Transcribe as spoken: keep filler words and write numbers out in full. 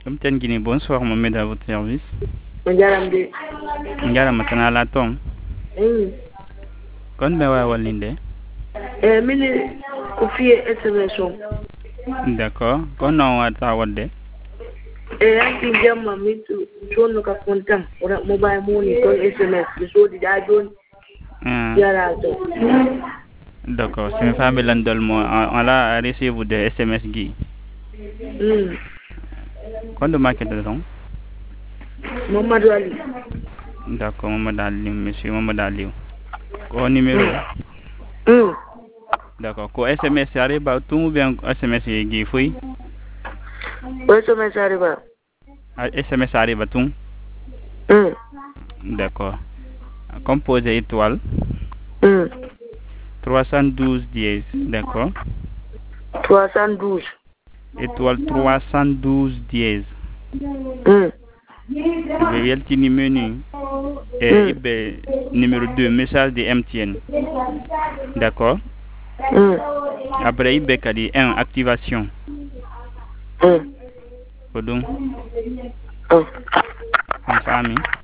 Comme ten Guinée, bonsoir Mohamed à votre service. Njaramde. Ngara matana la tom. Mm. Kon be wa walinde. Eh mini ko fiye S M S on. D'accord. Kon non wa ta wadde. Eh yanti jamma mi sono ka kontan ora mobile money ton S M S mi sodi da don Ah, yara to. d'accord. C'est une famille landol mo on la receive de S M S gi. Mm. Kon do market de ton. Mamadou Ali. D'accord, Mamadou Ali, monsieur Mamadou Ali. Ko numéro. Mm. D'accord. Ko S M S arriba tout ou bien S M S gi fouy. O S M S arriba. S M S arriba tout. Mm. D'accord. Composé étoile. Mm. trois cent douze dièse, d'accord. trois cent douze. Étoile trois cent douze dièse. Mm. Le yeltini menu et Mm. ibe numéro deux message de M T N. D'accord. Mm. Après ibe kadi un activation. Mm. Podum. Oh. On fami.